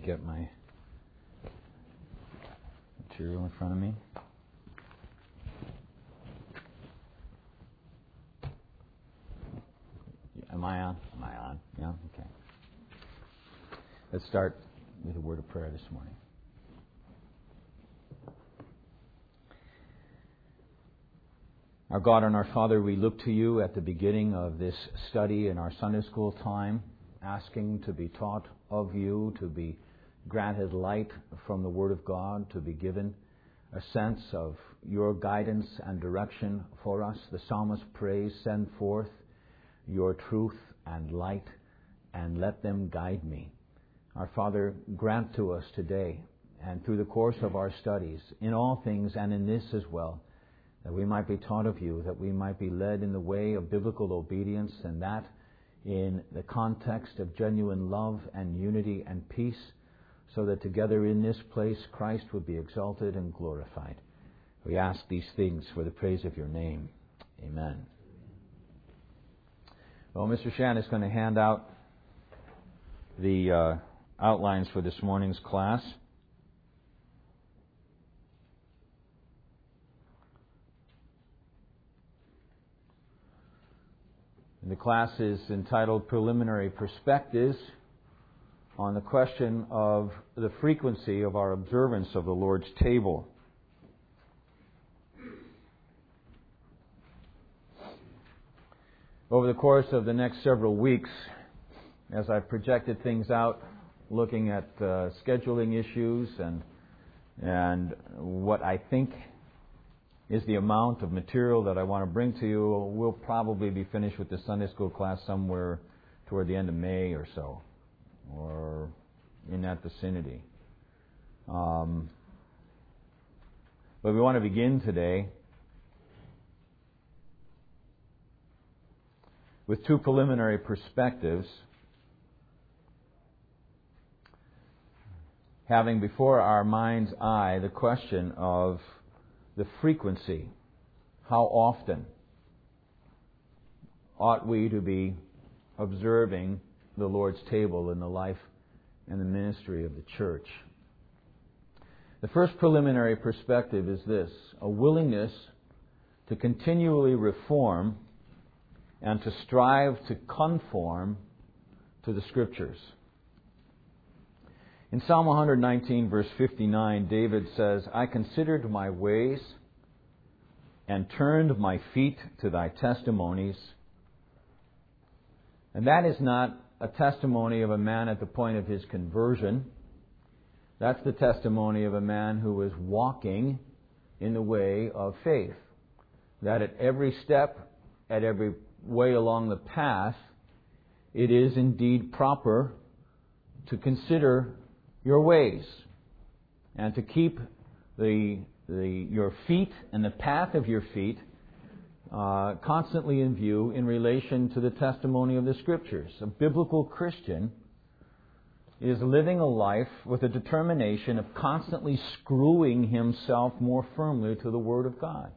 get my material in front of me. Am I on? Am I on? Yeah? Okay. Let's start with a word of prayer this morning. Our God and our Father, we look to you at the beginning of this study in our Sunday school time, asking to be taught of you, to be granted light from the Word of God, to be given a sense of your guidance and direction for us. The psalmist prays, send forth your truth and light, and let them guide me. Our Father, grant to us today, and through the course of our studies, in all things and in this as well, that we might be taught of you, that we might be led in the way of biblical obedience, and that in the context of genuine love and unity and peace, so that together in this place Christ would be exalted and glorified. We ask these things for the praise of your name. Amen. Well, Mr. Shan is going to hand out the outlines for this morning's class. The class is entitled Preliminary Perspectives on the question of the frequency of our observance of the Lord's table. Over the course of the next several weeks, as I've projected things out, looking at scheduling issues and what I think is the amount of material that I want to bring to you, we'll probably be finished with the Sunday school class somewhere toward the end of May or so, or in that vicinity. But we want to begin today with two preliminary perspectives, having before our mind's eye the question of the frequency. How often ought we to be observing the Lord's table in the life and the ministry of the church? The first preliminary perspective is this: a willingness to continually reform and to strive to conform to the Scriptures. In Psalm 119, verse 59, David says, I considered my ways and turned my feet to thy testimonies. And that is not a testimony of a man at the point of his conversion. That's the testimony of a man who is walking in the way of faith. That at every step, at every way along the path, it is indeed proper to consider your ways and to keep your feet and the path of your feet constantly in view in relation to the testimony of the Scriptures. A biblical Christian is living a life with a determination of constantly screwing himself more firmly to the Word of God.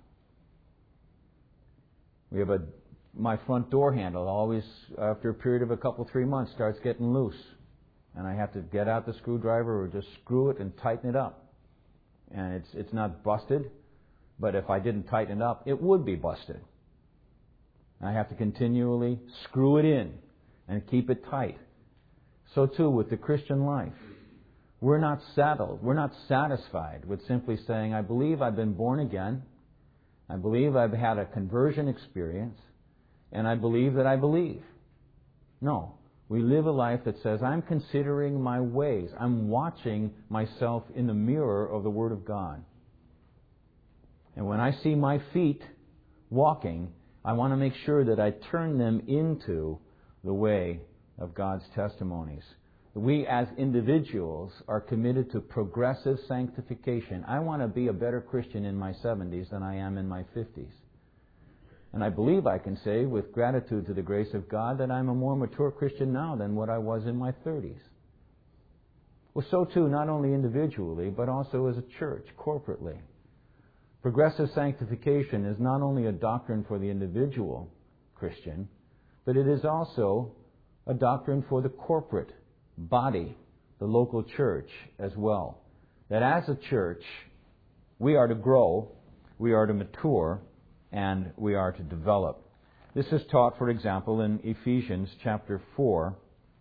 We have my front door handle always, after a period of 3 months, starts getting loose. And I have to get out the screwdriver or just screw it and tighten it up. And it's not busted, but if I didn't tighten it up, it would be busted. I have to continually screw it in and keep it tight. So too with the Christian life. We're not satisfied with simply saying, I believe I've been born again, I believe I've had a conversion experience, and I believe that I believe. No. We live a life that says, I'm considering my ways. I'm watching myself in the mirror of the Word of God. And when I see my feet walking, I want to make sure that I turn them into the way of God's testimonies. We as individuals are committed to progressive sanctification. I want to be a better Christian in my 70s than I am in my 50s. And I believe I can say with gratitude to the grace of God that I'm a more mature Christian now than what I was in my 30s. Well, so too, not only individually, but also as a church, corporately. Progressive sanctification is not only a doctrine for the individual Christian, but it is also a doctrine for the corporate body the local church as well. That as a church, we are to grow, we are to mature, and we are to develop. This is taught, for example, in Ephesians chapter 4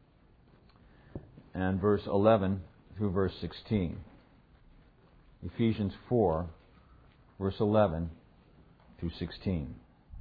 and verse 11 through verse 16. Ephesians 4, verse 11 through 16.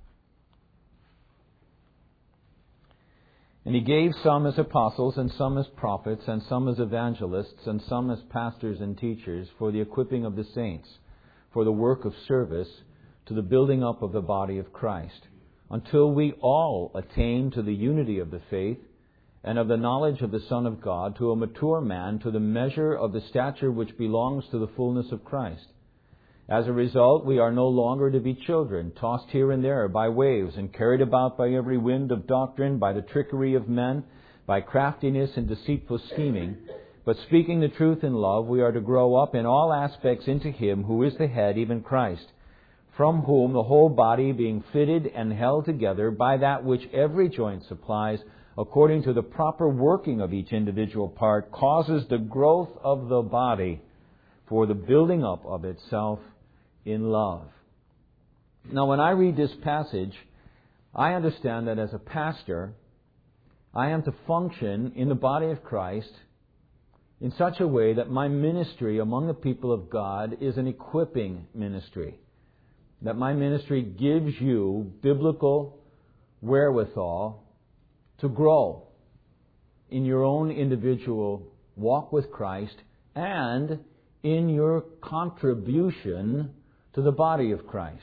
And he gave some as apostles, and some as prophets, and some as evangelists, and some as pastors and teachers, for the equipping of the saints, for the work of service, to the building up of the body of Christ, until we all attain to the unity of the faith and of the knowledge of the Son of God, to a mature man, to the measure of the stature which belongs to the fullness of Christ. As a result, we are no longer to be children, tossed here and there by waves and carried about by every wind of doctrine, by the trickery of men, by craftiness and deceitful scheming. But speaking the truth in love, we are to grow up in all aspects into Him who is the head, even Christ, from whom the whole body, being fitted and held together by that which every joint supplies, according to the proper working of each individual part, causes the growth of the body for the building up of itself in love. Now, when I read this passage, I understand that as a pastor, I am to function in the body of Christ in such a way that my ministry among the people of God is an equipping ministry. That my ministry gives you biblical wherewithal to grow in your own individual walk with Christ and in your contribution to the body of Christ.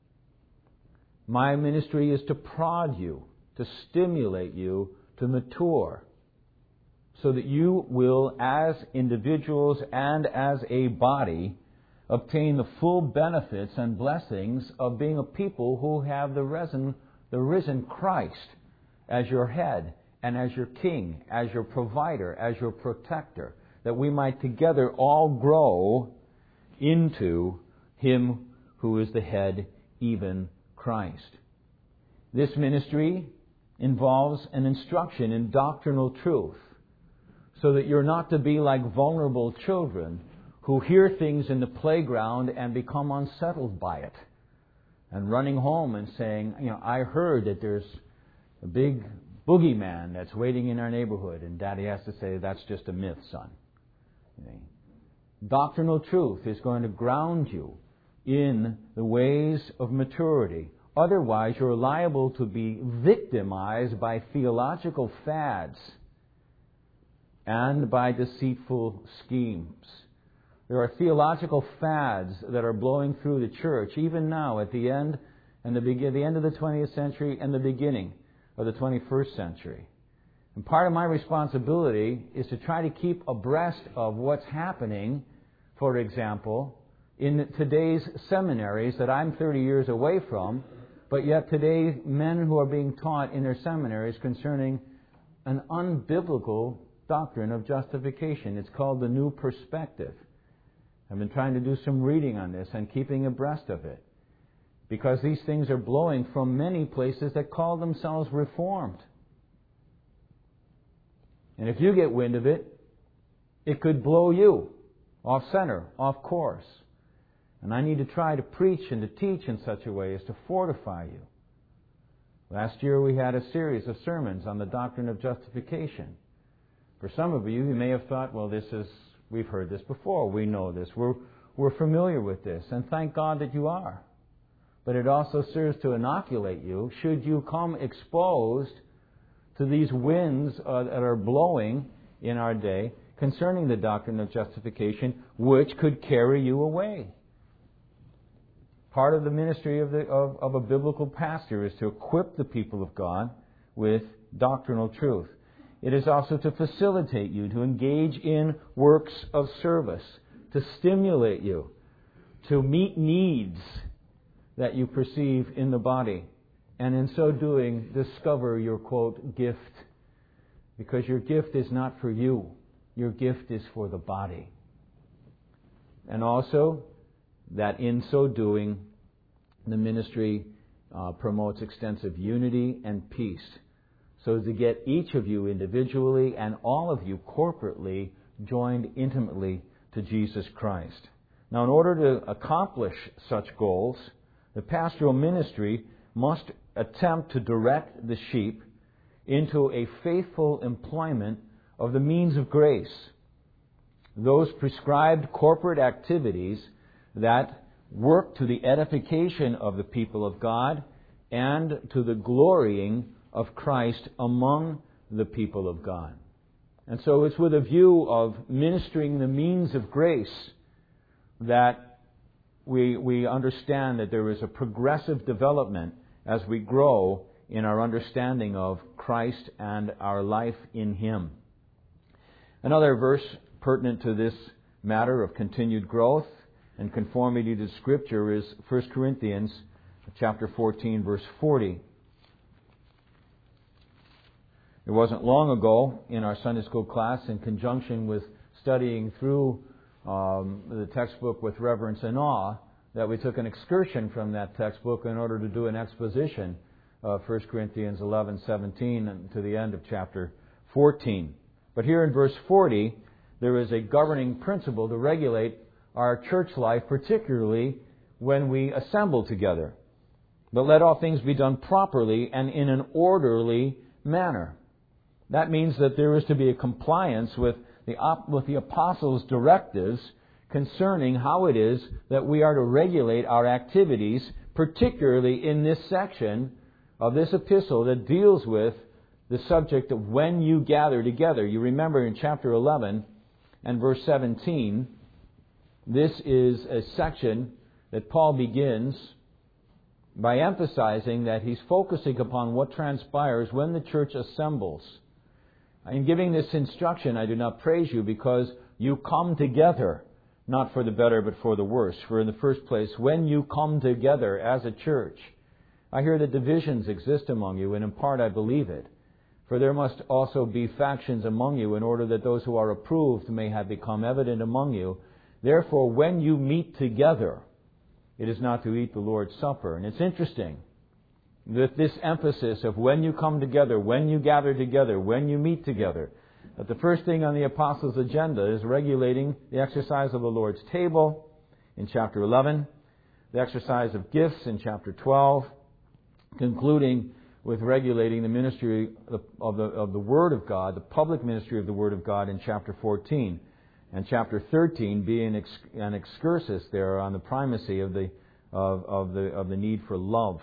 My ministry is to prod you, to stimulate you to mature, so that you will, as individuals and as a body, obtain the full benefits and blessings of being a people who have the risen Christ as your head and as your king, as your provider, as your protector, that we might together all grow into Him who is the head, even Christ. This ministry involves an instruction in doctrinal truth, so that you're not to be like vulnerable children who hear things in the playground and become unsettled by it, and running home and saying, I heard that there's a big boogeyman that's waiting in our neighborhood, and Daddy has to say, that's just a myth, son. Doctrinal truth is going to ground you in the ways of maturity. Otherwise, you're liable to be victimized by theological fads and by deceitful schemes. There are theological fads that are blowing through the church, even now at the end of the 20th century and the beginning of the 21st century. And part of my responsibility is to try to keep abreast of what's happening, for example, in today's seminaries that I'm 30 years away from, but yet today men who are being taught in their seminaries concerning an unbiblical doctrine of justification. It's called the New Perspective. I've been trying to do some reading on this and keeping abreast of it, because these things are blowing from many places that call themselves Reformed. And if you get wind of it, it could blow you off center, off course. And I need to try to preach and to teach in such a way as to fortify you. Last year we had a series of sermons on the doctrine of justification. For some of you, you may have thought, well, we've heard this before, we know this, we're familiar with this, and thank God that you are. But it also serves to inoculate you should you come exposed to these winds that are blowing in our day concerning the doctrine of justification, which could carry you away. Part of the ministry of a biblical pastor is to equip the people of God with doctrinal truth. It is also to facilitate you to engage in works of service, to stimulate you, to meet needs that you perceive in the body, and in so doing, discover your, quote, gift. Because your gift is not for you. Your gift is for the body. And also, that in so doing, the ministry promotes extensive unity and peace, so to get each of you individually and all of you corporately joined intimately to Jesus Christ. Now, in order to accomplish such goals, the pastoral ministry must attempt to direct the sheep into a faithful employment of the means of grace, those prescribed corporate activities that work to the edification of the people of God and to the glorying of Christ among the people of God. And so it's with a view of ministering the means of grace that we understand that there is a progressive development as we grow in our understanding of Christ and our life in Him. Another verse pertinent to this matter of continued growth and conformity to Scripture is 1 Corinthians chapter 14, verse 40. It wasn't long ago in our Sunday school class, in conjunction with studying through the textbook with reverence and awe, that we took an excursion from that textbook in order to do an exposition of 1 Corinthians 11:17 to the end of chapter 14. But here in verse 40, there is a governing principle to regulate our church life, particularly when we assemble together. But let all things be done properly and in an orderly manner. That means that there is to be a compliance with the apostles' directives concerning how it is that we are to regulate our activities, particularly in this section of this epistle that deals with the subject of when you gather together. You remember in chapter 11 and verse 17, this is a section that Paul begins by emphasizing that he's focusing upon what transpires when the church assembles. In giving this instruction, I do not praise you because you come together, not for the better but for the worse. For in the first place, when you come together as a church, I hear that divisions exist among you, and in part I believe it. For there must also be factions among you, in order that those who are approved may have become evident among you. Therefore, when you meet together, it is not to eat the Lord's Supper. And it's interesting that this emphasis of when you come together, when you gather together, when you meet together, that the first thing on the apostles' agenda is regulating the exercise of the Lord's table in chapter 11, the exercise of gifts in chapter 12, concluding with regulating the ministry of the Word of God, the public ministry of the Word of God in chapter 14, and chapter 13 being an excursus there on the primacy of the need for love.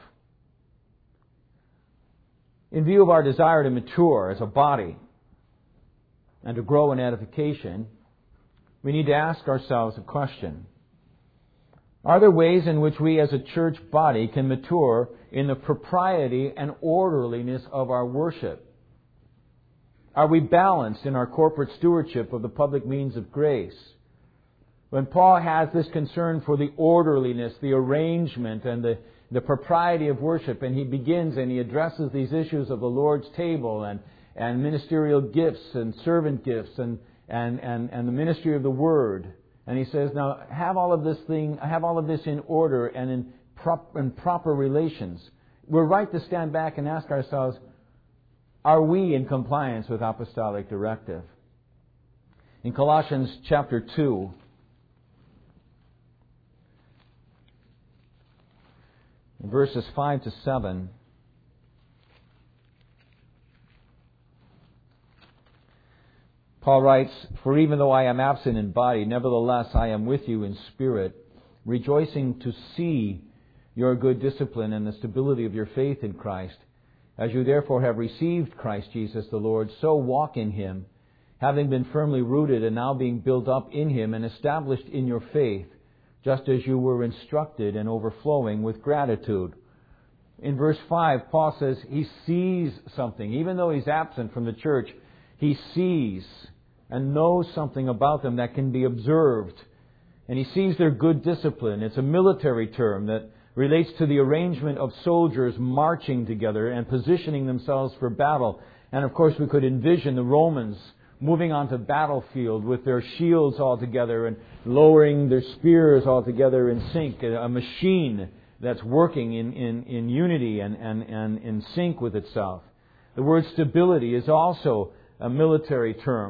In view of our desire to mature as a body and to grow in edification, we need to ask ourselves a question. Are there ways in which we as a church body can mature in the propriety and orderliness of our worship? Are we balanced in our corporate stewardship of the public means of grace? When Paul has this concern for the orderliness, the arrangement, and the propriety of worship, and he begins and he addresses these issues of the Lord's table and ministerial gifts and servant gifts and the ministry of the Word. And he says, now have all of this in order and in proper relations. We're right to stand back and ask ourselves, are we in compliance with apostolic directive? In Colossians chapter 2, verses 5 to 7, Paul writes, "For even though I am absent in body, nevertheless I am with you in spirit, rejoicing to see your good discipline and the stability of your faith in Christ. As you therefore have received Christ Jesus the Lord, so walk in Him, having been firmly rooted and now being built up in Him and established in your faith, just as you were instructed and overflowing with gratitude." In verse 5, Paul says he sees something. Even though he's absent from the church, he sees and knows something about them that can be observed. And he sees their good discipline. It's a military term that relates to the arrangement of soldiers marching together and positioning themselves for battle. And of course we could envision the Romans moving onto battlefield with their shields all together and lowering their spears all together in sync, a machine that's working in unity and in sync with itself. The word stability is also a military term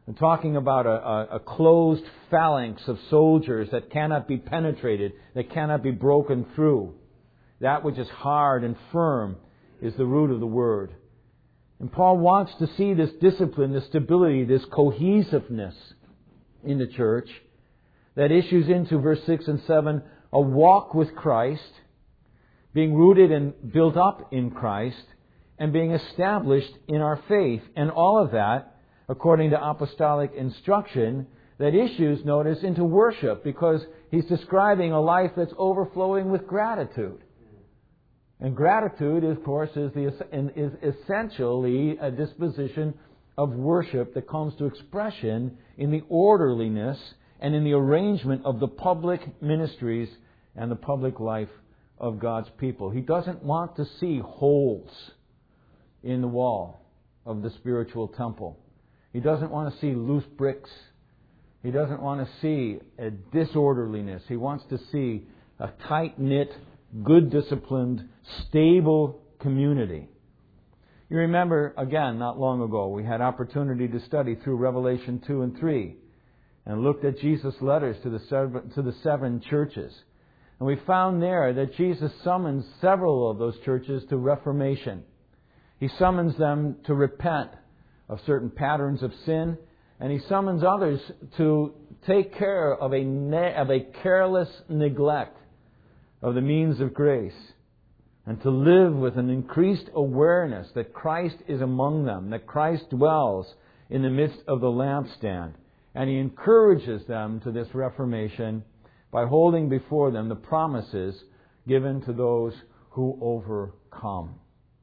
I'm talking about a closed phalanx of soldiers that cannot be penetrated, that cannot be broken through. That which is hard and firm is the root of the word. And Paul wants to see this discipline, this stability, this cohesiveness in the church that issues into verse 6 and 7, a walk with Christ, being rooted and built up in Christ, and being established in our faith. And all of that, according to apostolic instruction, that issues, notice, into worship, because he's describing a life that's overflowing with gratitude. And gratitude, of course, is essentially a disposition of worship that comes to expression in the orderliness and in the arrangement of the public ministries and the public life of God's people. He doesn't want to see holes in the wall of the spiritual temple. He doesn't want to see loose bricks. He doesn't want to see a disorderliness. He wants to see a tight-knit, good disciplined, stable community. You remember, again, not long ago, we had opportunity to study through Revelation 2 and 3 and looked at Jesus' letters to the seven churches. And we found there that Jesus summons several of those churches to reformation. He summons them to repent of certain patterns of sin, and he summons others to take care of a careless neglect of the means of grace, and to live with an increased awareness that Christ is among them, that Christ dwells in the midst of the lampstand. And he encourages them to this reformation by holding before them the promises given to those who overcome.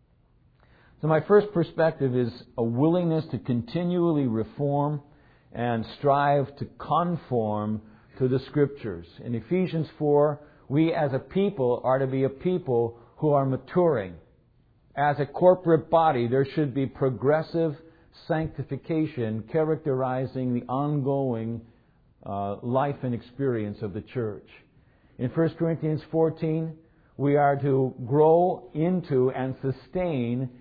So my first perspective is a willingness to continually reform and strive to conform to the Scriptures. In Ephesians 4, we as a people are to be a people who are maturing. As a corporate body, there should be progressive sanctification characterizing the ongoing life and experience of the church. In 1 Corinthians 14, we are to grow into and sustain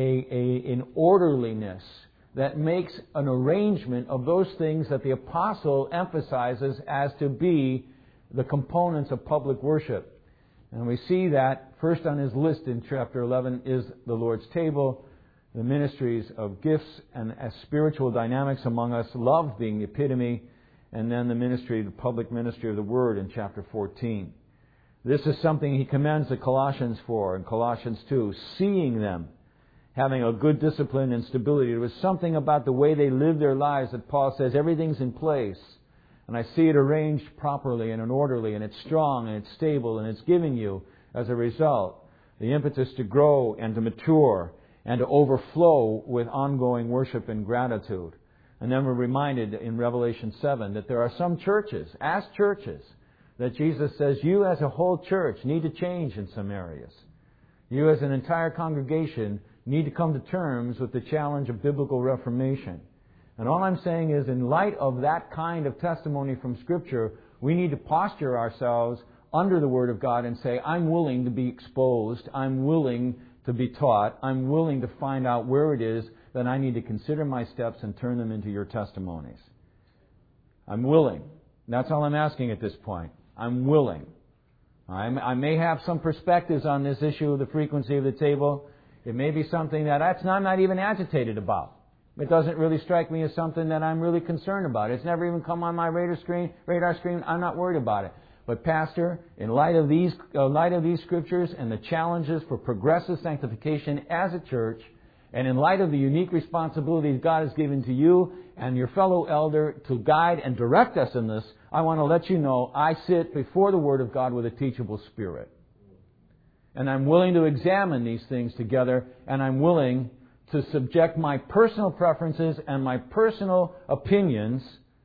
an orderliness that makes an arrangement of those things that the apostle emphasizes as to be the components of public worship. And we see that first on his list in chapter 11 is the Lord's table, the ministries of gifts and spiritual dynamics among us, love being the epitome, and then the public ministry of the Word in chapter 14. This is something he commends the Colossians for in Colossians 2, seeing them having a good discipline and stability. There was something about the way they lived their lives that Paul says everything's in place. And I see it arranged properly and orderly, and it's strong and it's stable, and it's giving you, as a result, the impetus to grow and to mature and to overflow with ongoing worship and gratitude. And then we're reminded in Revelation 7 that there are some churches, as churches, that Jesus says you as a whole church need to change in some areas. You as an entire congregation need to come to terms with the challenge of biblical reformation. And all I'm saying is, in light of that kind of testimony from Scripture, we need to posture ourselves under the Word of God and say, I'm willing to be exposed, I'm willing to be taught, I'm willing to find out where it is that I need to consider my steps and turn them into your testimonies. I'm willing. That's all I'm asking at this point. I'm willing. I may have some perspectives on this issue of the frequency of the table. It may be something that I'm not even agitated about. It doesn't really strike me as something that I'm really concerned about. It's never even come on my radar screen. I'm not worried about it. But Pastor, in light of these Scriptures and the challenges for progressive sanctification as a church, and in light of the unique responsibilities God has given to you and your fellow elder to guide and direct us in this, I want to let you know I sit before the Word of God with a teachable spirit. And I'm willing to examine these things together, and I'm willing to subject my personal preferences and my personal opinions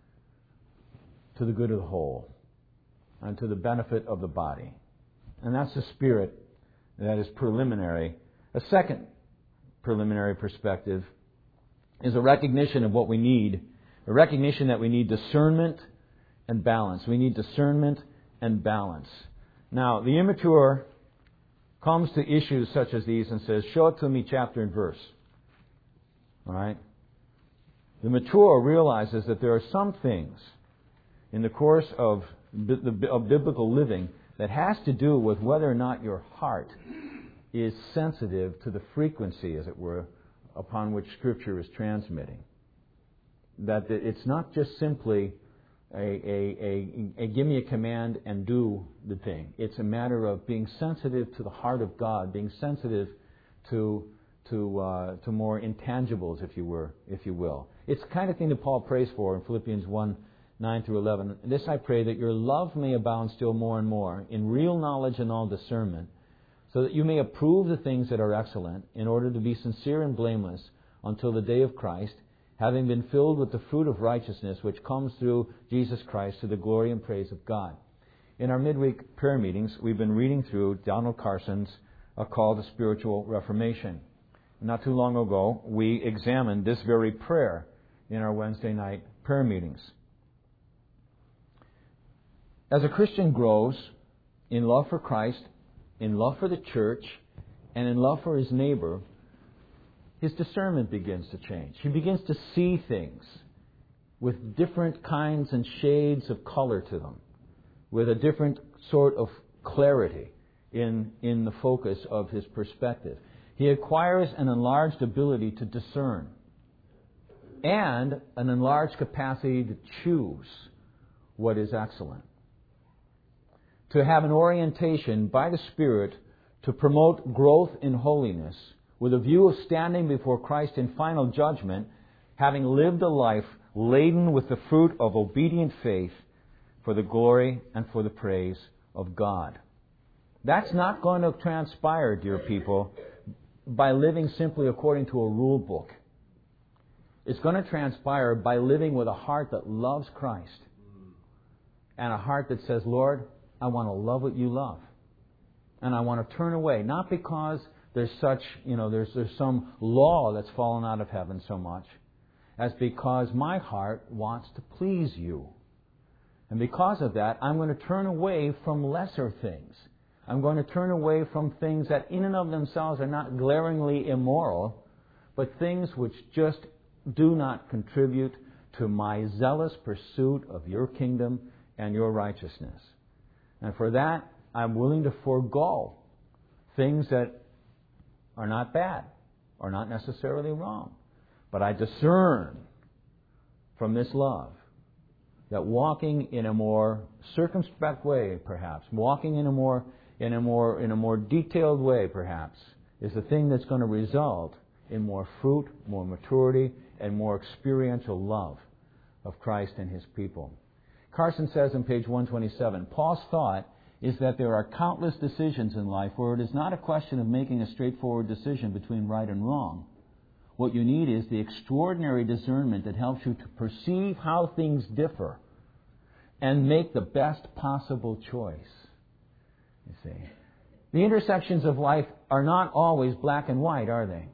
to the good of the whole and to the benefit of the body. And that's the spirit that is preliminary. A second preliminary perspective is a recognition of what we need, a recognition that we need discernment and balance. We need discernment and balance. Now, the immature comes to issues such as these and says, show it to me chapter and verse. All right? The mature realizes that there are some things in the course of biblical living that has to do with whether or not your heart is sensitive to the frequency, as it were, upon which Scripture is transmitting. That it's not just simply a give me a command and do the thing. It's a matter of being sensitive to the heart of God, being sensitive to more intangibles, if you will. It's the kind of thing that Paul prays for in Philippians 1, 9 through 11. This I pray, that your love may abound still more and more in real knowledge and all discernment, so that you may approve the things that are excellent, in order to be sincere and blameless until the day of Christ, having been filled with the fruit of righteousness which comes through Jesus Christ to the glory and praise of God. In our midweek prayer meetings, we've been reading through Donald Carson's A Call to Spiritual Reformation. Not too long ago, we examined this very prayer in our Wednesday night prayer meetings. As a Christian grows in love for Christ, in love for the church, and in love for his neighbor, his discernment begins to change. He begins to see things with different kinds and shades of color to them, with a different sort of clarity in the focus of his perspective. He acquires an enlarged ability to discern and an enlarged capacity to choose what is excellent. To have an orientation by the Spirit to promote growth in holiness with a view of standing before Christ in final judgment, having lived a life laden with the fruit of obedient faith for the glory and for the praise of God. That's not going to transpire, dear people, by living simply according to a rule book. It's going to transpire by living with a heart that loves Christ and a heart that says, Lord, I want to love what you love. And I want to turn away, not because there's such, there's some law that's fallen out of heaven so much, as because my heart wants to please you. And because of that, I'm going to turn away from lesser things. I'm going to turn away from things that in and of themselves are not glaringly immoral, but things which just do not contribute to my zealous pursuit of your kingdom and your righteousness. And for that, I'm willing to forego things that are not bad or not necessarily wrong. But I discern from this love that walking in a more circumspect way, perhaps, walking in a more detailed way, perhaps, is the thing that's going to result in more fruit, more maturity, and more experiential love of Christ and His people. Carson says on page 127, Paul's thought is that there are countless decisions in life where it is not a question of making a straightforward decision between right and wrong. What you need is the extraordinary discernment that helps you to perceive how things differ and make the best possible choice. You see, the intersections of life are not always black and white, are they?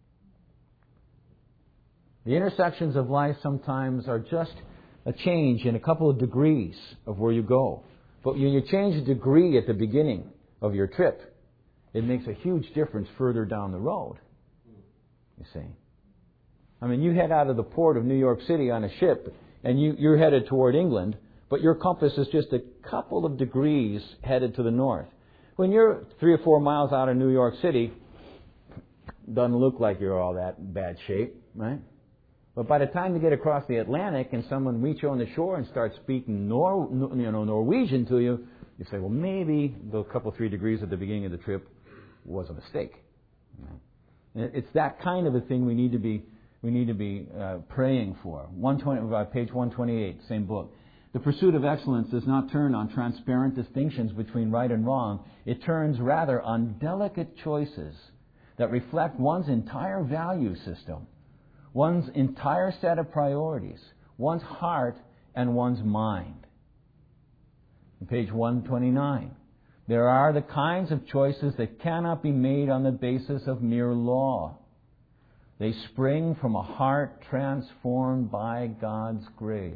The intersections of life sometimes are just a change in a couple of degrees of where you go. But when you change a degree at the beginning of your trip, it makes a huge difference further down the road. You see. I mean, you head out of the port of New York City on a ship, and you're headed toward England, but your compass is just a couple of degrees headed to the north. When you're 3 or 4 miles out of New York City, doesn't look like you're all that bad shape, right? But by the time you get across the Atlantic and someone meets you on the shore and starts speaking Norwegian to you, you say, well, maybe the couple 3 degrees at the beginning of the trip was a mistake. It's that kind of a thing we need to be praying for. Page 128, same book. The pursuit of excellence does not turn on transparent distinctions between right and wrong. It turns rather on delicate choices that reflect one's entire value system, one's entire set of priorities, one's heart and one's mind. On page 129, there are the kinds of choices that cannot be made on the basis of mere law. They spring from a heart transformed by God's grace.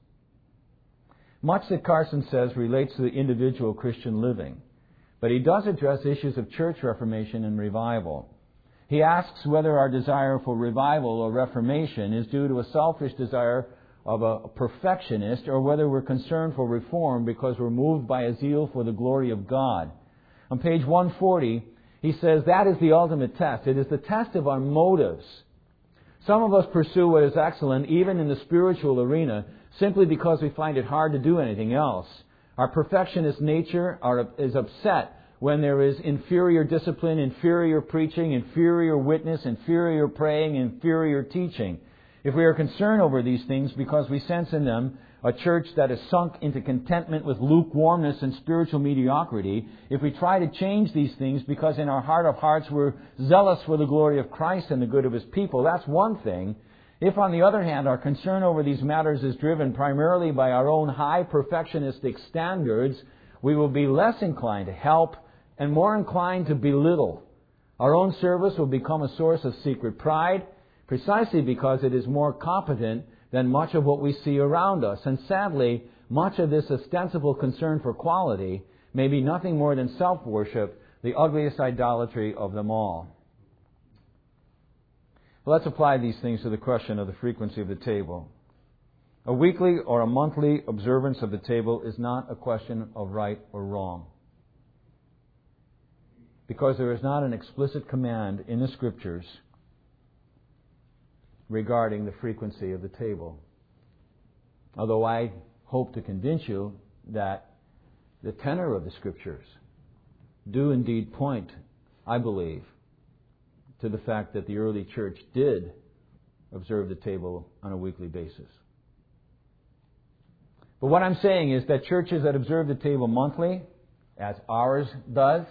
Much that Carson says relates to the individual Christian living, but he does address issues of church reformation and revival. He asks whether our desire for revival or reformation is due to a selfish desire of a perfectionist, or whether we're concerned for reform because we're moved by a zeal for the glory of God. On page 140, he says that is the ultimate test. It is the test of our motives. Some of us pursue what is excellent, even in the spiritual arena, simply because we find it hard to do anything else. Our perfectionist nature is upset when there is inferior discipline, inferior preaching, inferior witness, inferior praying, inferior teaching. If we are concerned over these things because we sense in them a church that is sunk into contentment with lukewarmness and spiritual mediocrity, if we try to change these things because in our heart of hearts we're zealous for the glory of Christ and the good of His people, that's one thing. If, on the other hand, our concern over these matters is driven primarily by our own high perfectionistic standards, we will be less inclined to help and more inclined to belittle. Our own service will become a source of secret pride, precisely because it is more competent than much of what we see around us. And sadly, much of this ostensible concern for quality may be nothing more than self-worship, the ugliest idolatry of them all. Let's apply these things to the question of the frequency of the table. A weekly or a monthly observance of the table is not a question of right or wrong, because there is not an explicit command in the Scriptures regarding the frequency of the table. Although I hope to convince you that the tenor of the Scriptures do indeed point, I believe, to the fact that the early church did observe the table on a weekly basis. But what I'm saying is that churches that observe the table monthly, as ours does,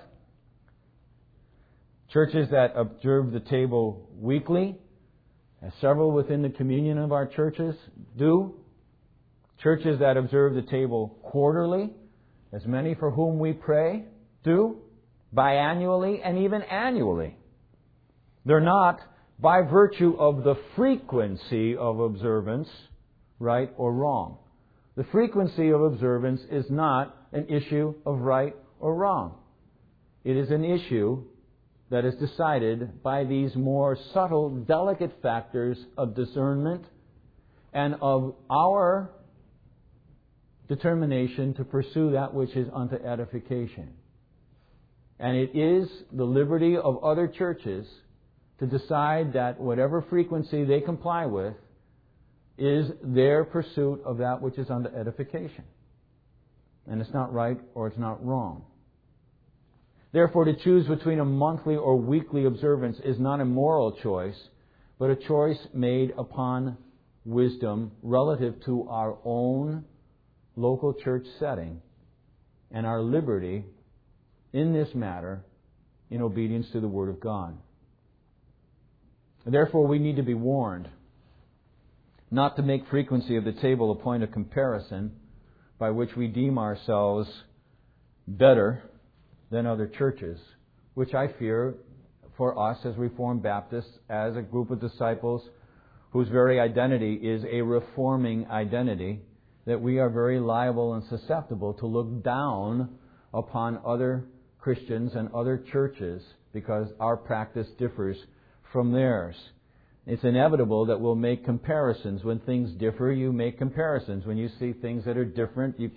churches that observe the table weekly, as several within the communion of our churches do, churches that observe the table quarterly, as many for whom we pray do, biannually and even annually. They're not, by virtue of the frequency of observance, right or wrong. The frequency of observance is not an issue of right or wrong. It is an issue that is decided by these more subtle, delicate factors of discernment and of our determination to pursue that which is unto edification. And it is the liberty of other churches to decide that whatever frequency they comply with is their pursuit of that which is unto edification. And it's not right or it's not wrong. Therefore, to choose between a monthly or weekly observance is not a moral choice, but a choice made upon wisdom relative to our own local church setting and our liberty in this matter in obedience to the Word of God. Therefore, we need to be warned not to make frequency of the table a point of comparison by which we deem ourselves better than other churches, which I fear for us as Reformed Baptists, as a group of disciples whose very identity is a reforming identity, that we are very liable and susceptible to look down upon other Christians and other churches because our practice differs from theirs. It's inevitable that we'll make comparisons. When things differ, you make comparisons. When you see things that are different, you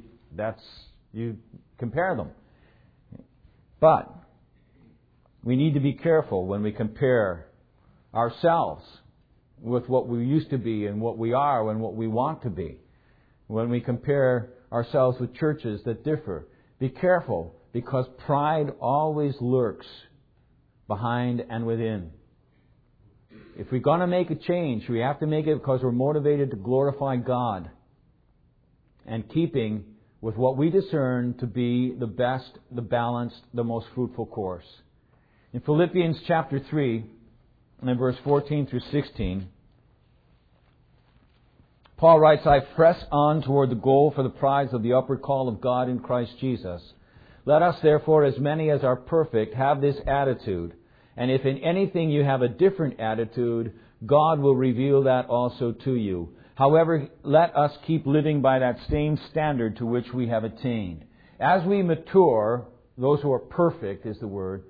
compare them. But we need to be careful when we compare ourselves with what we used to be and what we are and what we want to be. When we compare ourselves with churches that differ, be careful, because pride always lurks behind and within. If we're going to make a change, we have to make it because we're motivated to glorify God and keeping with what we discern to be the best, the balanced, the most fruitful course. In Philippians chapter 3, and verse 14 through 16, Paul writes, I press on toward the goal for the prize of the upward call of God in Christ Jesus. Let us therefore, as many as are perfect, have this attitude. And if in anything you have a different attitude, God will reveal that also to you. However, let us keep living by that same standard to which we have attained. As we mature, those who are perfect is the word,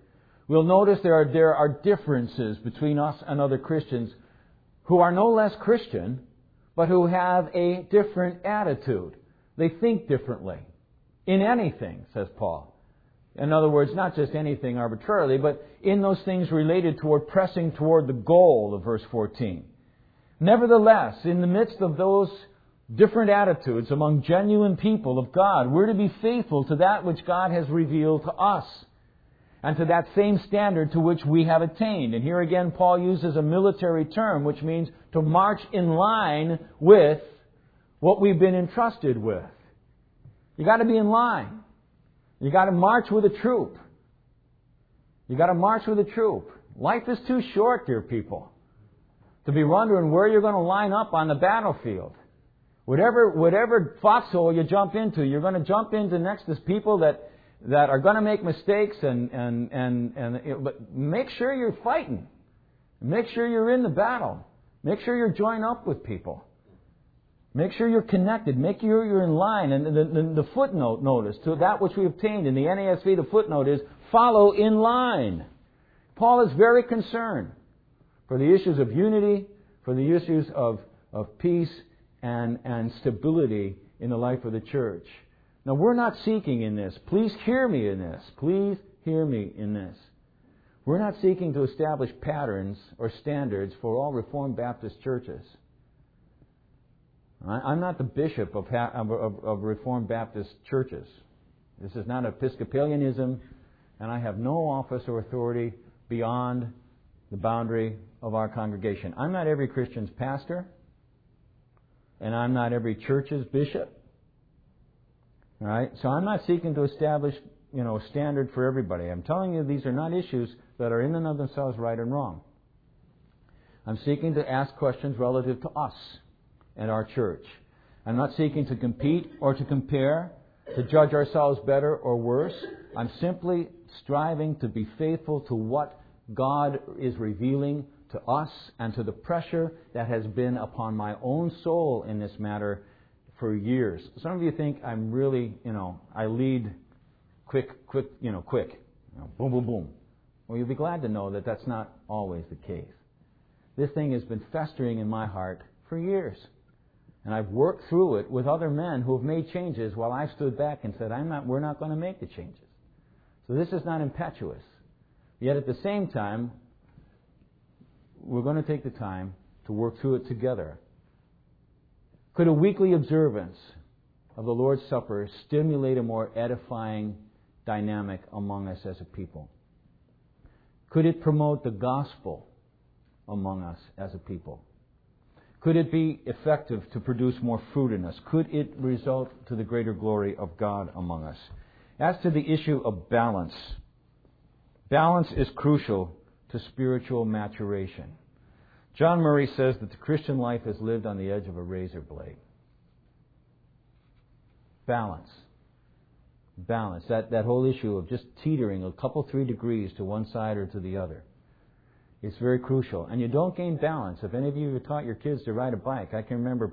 we'll notice there are differences between us and other Christians who are no less Christian, but who have a different attitude. They think differently. In anything, says Paul. In other words, not just anything arbitrarily, but in those things related toward pressing toward the goal of verse 14. Nevertheless, in the midst of those different attitudes among genuine people of God, we're to be faithful to that which God has revealed to us, and to that same standard to which we have attained. And here again, Paul uses a military term, which means to march in line with what we've been entrusted with. You got to be in line. You got to march with a troop. You got to march with a troop. Life is too short, dear people, to be wondering where you're going to line up on the battlefield. Whatever foxhole you jump into, you're going to jump into next to people that are going to make mistakes, but make sure you're fighting. Make sure you're in the battle. Make sure you're joined up with people. Make sure you're connected. Make sure you're in line. And the footnote, notice, to that which we obtained in the NASV, the footnote is, follow in line. Paul is very concerned for the issues of unity, for the issues of peace and stability in the life of the church. Now, we're not seeking in this. Please hear me in this. Please hear me in this. We're not seeking to establish patterns or standards for all Reformed Baptist churches. I'm not the bishop of Reformed Baptist churches. This is not Episcopalianism, and I have no office or authority beyond the boundary of our congregation. I'm not every Christian's pastor, and I'm not every church's bishop. All right? So I'm not seeking to establish, a standard for everybody. I'm telling you these are not issues that are in and of themselves right and wrong. I'm seeking to ask questions relative to us and our church. I'm not seeking to compete or to compare, to judge ourselves better or worse. I'm simply striving to be faithful to what God is revealing to us and to the pressure that has been upon my own soul in this matter for years. Some of you think I'm really, I lead quick, boom, boom, boom. Well, you'll be glad to know that that's not always the case. This thing has been festering in my heart for years. And I've worked through it with other men who have made changes while I stood back and said, we're not going to make the changes. So this is not impetuous. Yet at the same time, we're going to take the time to work through it together. Could a weekly observance of the Lord's Supper stimulate a more edifying dynamic among us as a people? Could it promote the gospel among us as a people? Could it be effective to produce more fruit in us? Could it result to the greater glory of God among us? As to the issue of balance, balance is crucial to spiritual maturation. John Murray says that the Christian life is lived on the edge of a razor blade. Balance. Balance. That whole issue of just teetering a couple, 3 degrees to one side or to the other. It's very crucial. And you don't gain balance. If any of you have taught your kids to ride a bike, I remember,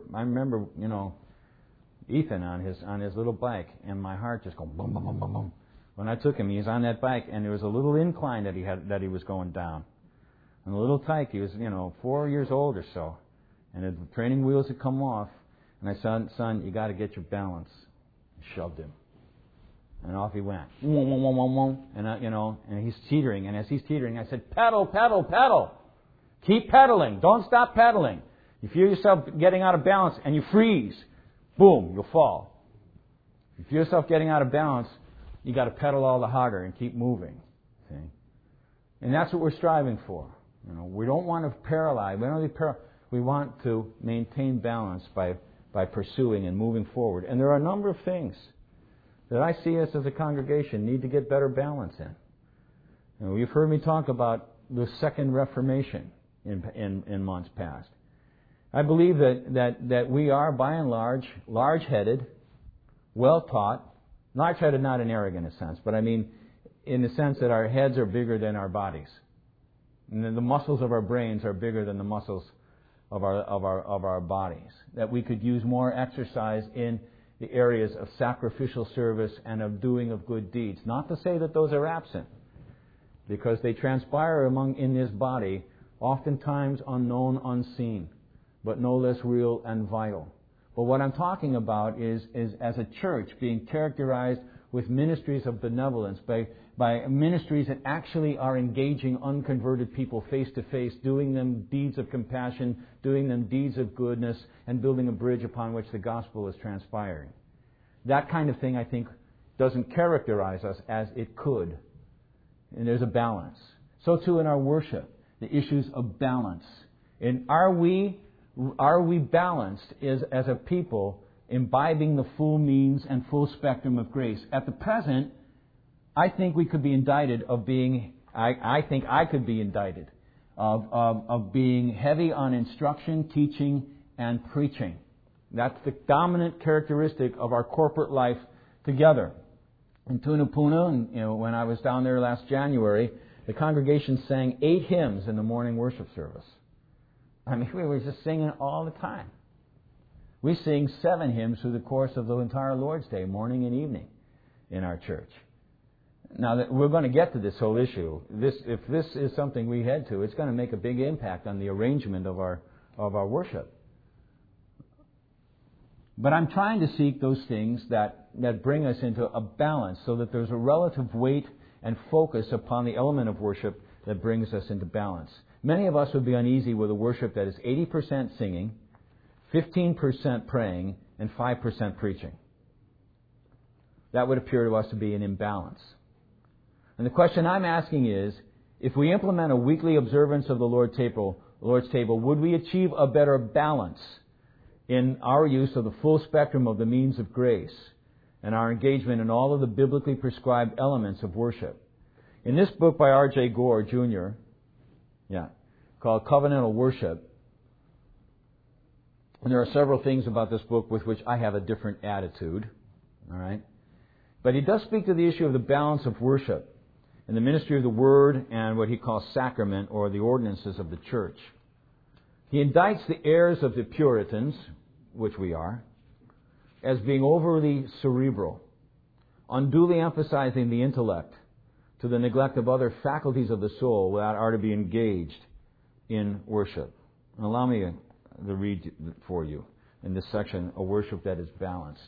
Ethan on his little bike, and my heart just going boom, boom, boom, boom, boom. When I took him, he was on that bike, and there was a little incline that he was going down. And the little tyke, he was, 4 years old or so. And the training wheels had come off, and I said, son, you got to get your balance. I shoved him. And off he went. And, and he's teetering. And as he's teetering, I said, pedal, pedal, pedal. Keep pedaling. Don't stop pedaling. You feel yourself getting out of balance and you freeze. Boom, you'll fall. If you feel yourself getting out of balance, you got to pedal all the harder and keep moving. See? And that's what we're striving for. We don't want to paralyze. We want to maintain balance by pursuing and moving forward. And there are a number of things that I see us as a congregation need to get better balance in. You've heard me talk about the Second Reformation in months past. I believe that we are, by and large, large-headed, well-taught. Large-headed not in arrogant sense, but I mean in the sense that our heads are bigger than our bodies. And then the muscles of our brains are bigger than the muscles of our bodies. That we could use more exercise in the areas of sacrificial service and of doing of good deeds. Not to say that those are absent. because they transpire in this body, oftentimes unknown, unseen, but no less real and vital. But what I'm talking about is as a church being characterized with ministries of benevolence, by ministries that actually are engaging unconverted people face to face, doing them deeds of compassion, doing them deeds of goodness, and building a bridge upon which the gospel is transpiring. That kind of thing, I think, doesn't characterize us as it could. And there's a balance. So too in our worship, the issues of balance. And are we balanced as a people, imbibing the full means and full spectrum of grace? At the present, I think we could be indicted of being, I think I could be indicted of being heavy on instruction, teaching, and preaching. That's the dominant characteristic of our corporate life together. In Tunapuna, when I was down there last January, the congregation sang 8 hymns in the morning worship service. I mean, we were just singing all the time. We sing 7 hymns through the course of the entire Lord's Day, morning and evening, in our church. Now, we're going to get to this whole issue. If this is something we head to, it's going to make a big impact on the arrangement of our worship. But I'm trying to seek those things that bring us into a balance so that there's a relative weight and focus upon the element of worship that brings us into balance. Many of us would be uneasy with a worship that is 80% singing, 15% praying, and 5% preaching. That would appear to us to be an imbalance. And the question I'm asking is, if we implement a weekly observance of the Lord's table, would we achieve a better balance in our use of the full spectrum of the means of grace and our engagement in all of the biblically prescribed elements of worship? In this book by R.J. Gore, Jr., called Covenantal Worship, and there are several things about this book with which I have a different attitude, all right? But he does speak to the issue of the balance of worship and the ministry of the Word and what he calls sacrament, or the ordinances of the church. He indicts the heirs of the Puritans, which we are, as being overly cerebral, unduly emphasizing the intellect to the neglect of other faculties of the soul that are to be engaged in worship. And allow me to read for you in this section a worship that is balanced.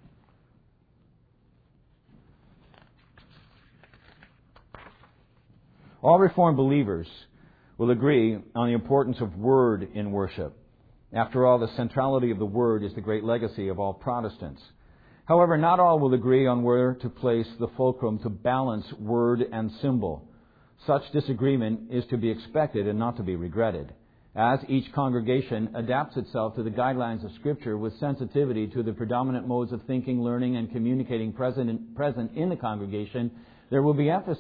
All Reformed believers will agree on the importance of Word in worship. After all, the centrality of the Word is the great legacy of all Protestants. However, not all will agree on where to place the fulcrum to balance word and symbol. Such disagreement is to be expected and not to be regretted, as each congregation adapts itself to the guidelines of Scripture with sensitivity to the predominant modes of thinking, learning, and communicating present in the congregation. There will be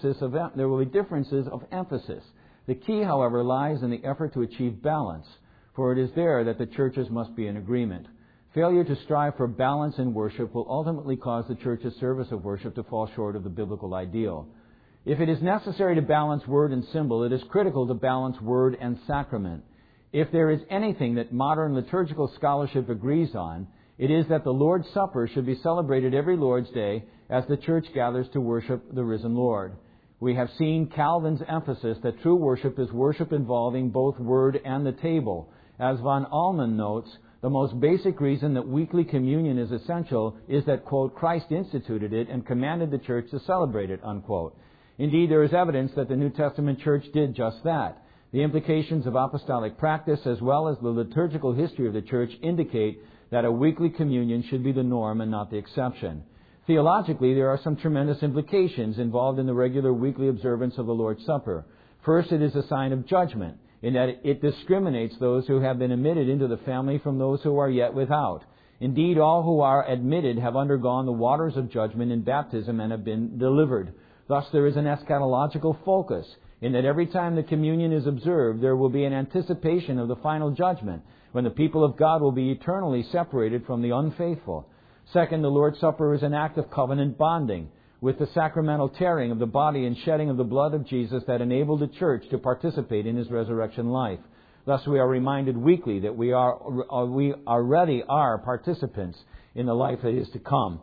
differences of emphasis. The key, however, lies in the effort to achieve balance, for it is there that the churches must be in agreement. Failure to strive for balance in worship will ultimately cause the church's service of worship to fall short of the biblical ideal. If it is necessary to balance word and symbol, it is critical to balance word and sacrament. If there is anything that modern liturgical scholarship agrees on, it is that the Lord's Supper should be celebrated every Lord's Day as the church gathers to worship the risen Lord. We have seen Calvin's emphasis that true worship is worship involving both word and the table. As von Allman notes, the most basic reason that weekly communion is essential is that, quote, Christ instituted it and commanded the church to celebrate it, unquote. Indeed, there is evidence that the New Testament church did just that. The implications of apostolic practice as well as the liturgical history of the church indicate that a weekly communion should be the norm and not the exception. Theologically, there are some tremendous implications involved in the regular weekly observance of the Lord's Supper. First, it is a sign of judgment, in that it discriminates those who have been admitted into the family from those who are yet without. Indeed, all who are admitted have undergone the waters of judgment in baptism and have been delivered. Thus, there is an eschatological focus, in that every time the communion is observed, there will be an anticipation of the final judgment, when the people of God will be eternally separated from the unfaithful. Second, the Lord's Supper is an act of covenant bonding, with the sacramental tearing of the body and shedding of the blood of Jesus that enabled the church to participate in His resurrection life. Thus, we are reminded weekly that we already are participants in the life that is to come.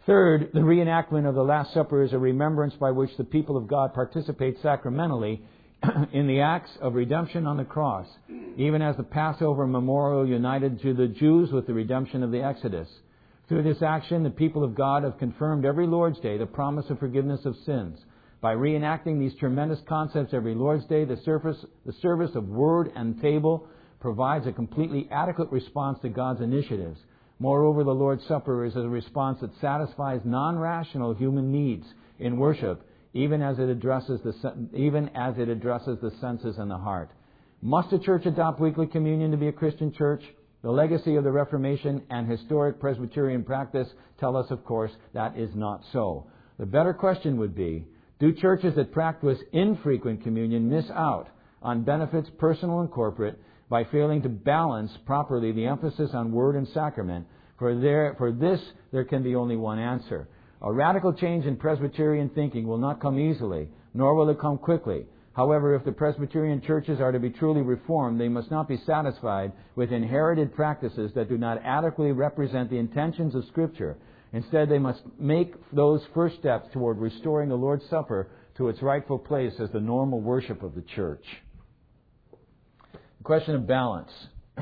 Third, the reenactment of the Last Supper is a remembrance by which the people of God participate sacramentally in the acts of redemption on the cross, even as the Passover memorial united to the Jews with the redemption of the Exodus. Through this action, the people of God have confirmed every Lord's Day the promise of forgiveness of sins. By reenacting these tremendous concepts every Lord's Day, the service of word and table provides a completely adequate response to God's initiatives. Moreover, the Lord's Supper is a response that satisfies non-rational human needs in worship, even as it addresses the senses and the heart. Must a church adopt weekly communion to be a Christian church? The legacy of the Reformation and historic Presbyterian practice tell us, of course, that is not so. The better question would be, do churches that practice infrequent communion miss out on benefits, personal and corporate, by failing to balance properly the emphasis on word and sacrament? For this, there can be only one answer. A radical change in Presbyterian thinking will not come easily, nor will it come quickly. However, if the Presbyterian churches are to be truly reformed, they must not be satisfied with inherited practices that do not adequately represent the intentions of Scripture. Instead, they must make those first steps toward restoring the Lord's Supper to its rightful place as the normal worship of the church. The question of balance.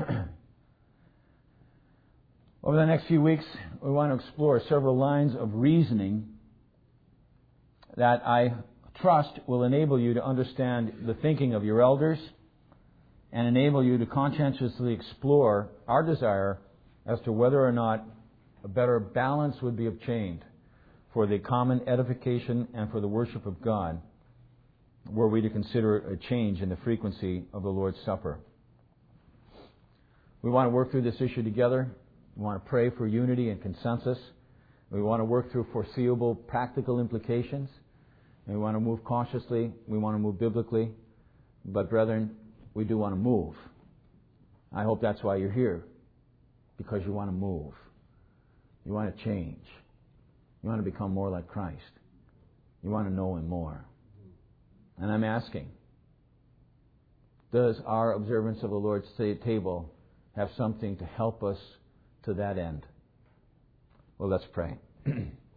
Over the next few weeks, we want to explore several lines of reasoning that I trust will enable you to understand the thinking of your elders and enable you to conscientiously explore our desire as to whether or not a better balance would be obtained for the common edification and for the worship of God, were we to consider a change in the frequency of the Lord's Supper. We want to work through this issue together. We want to pray for unity and consensus. We want to work through foreseeable practical implications. And we want to move cautiously. We want to move biblically. But brethren, we do want to move. I hope that's why you're here. Because you want to move. You want to change. You want to become more like Christ. You want to know Him more. And I'm asking, does our observance of the Lord's table have something to help us to that end? Well, let's pray.